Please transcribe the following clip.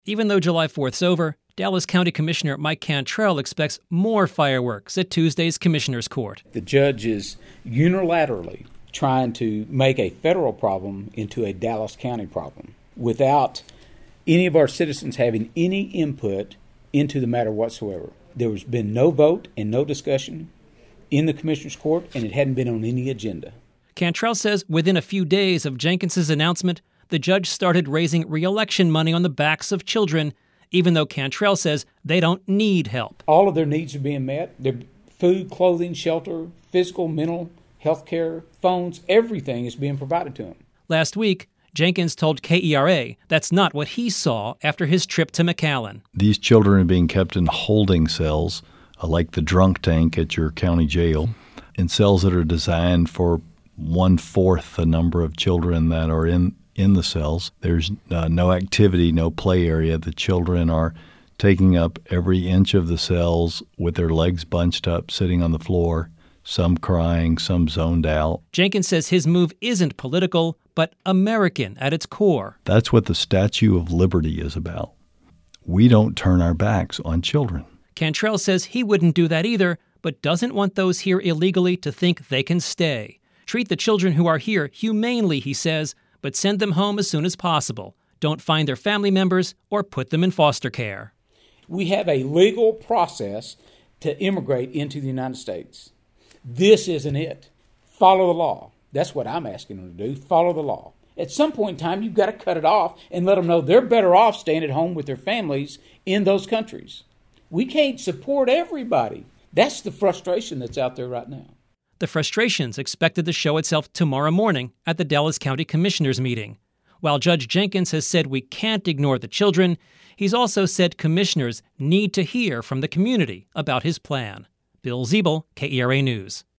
Even though July 4th's over, Dallas County Commissioner Mike Cantrell expects more fireworks at Tuesday's Commissioner's Court. The judge is unilaterally trying to make a federal problem into a Dallas County problem without any of our citizens having any input into the matter whatsoever. There has been no vote and no discussion in the Commissioner's Court, and it hadn't been on any agenda. Cantrell says within a few days of Jenkins's announcement, the judge started raising re-election money on the backs of children, even though Cantrell says they don't need help. All of their needs are being met. Their food, clothing, shelter, physical, mental, health care, phones, everything is being provided to them. Last week, Jenkins told KERA that's not what he saw after his trip to McAllen. These children are being kept in holding cells, like the drunk tank at your county jail, in cells that are designed for 1/4 the number of children that are in the cells. There's no activity, no play area. The children are taking up every inch of the cells with their legs bunched up, sitting on the floor, some crying, some zoned out. Jenkins says his move isn't political, but American at its core. That's what the Statue of Liberty is about. We don't turn our backs on children. Cantrell says he wouldn't do that either, but doesn't want those here illegally to think they can stay. Treat the children who are here humanely, he says, but send them home as soon as possible. Don't find their family members or put them in foster care. We have a legal process to immigrate into the United States. This isn't it. Follow the law. That's what I'm asking them to do. Follow the law. At some point in time, you've got to cut it off and let them know they're better off staying at home with their families in those countries. We can't support everybody. That's the frustration that's out there right now. The frustration's expected to show itself tomorrow morning at the Dallas County Commissioners meeting. While Judge Jenkins has said we can't ignore the children, he's also said commissioners need to hear from the community about his plan. Bill Ziebel, KERA News.